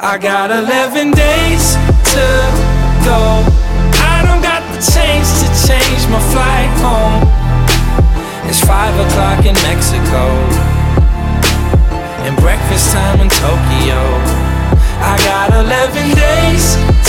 I got 11 days to go. I don't got the change to change my flight home. It's 5 o'clock in Mexico and breakfast time in Tokyo. I got 11 days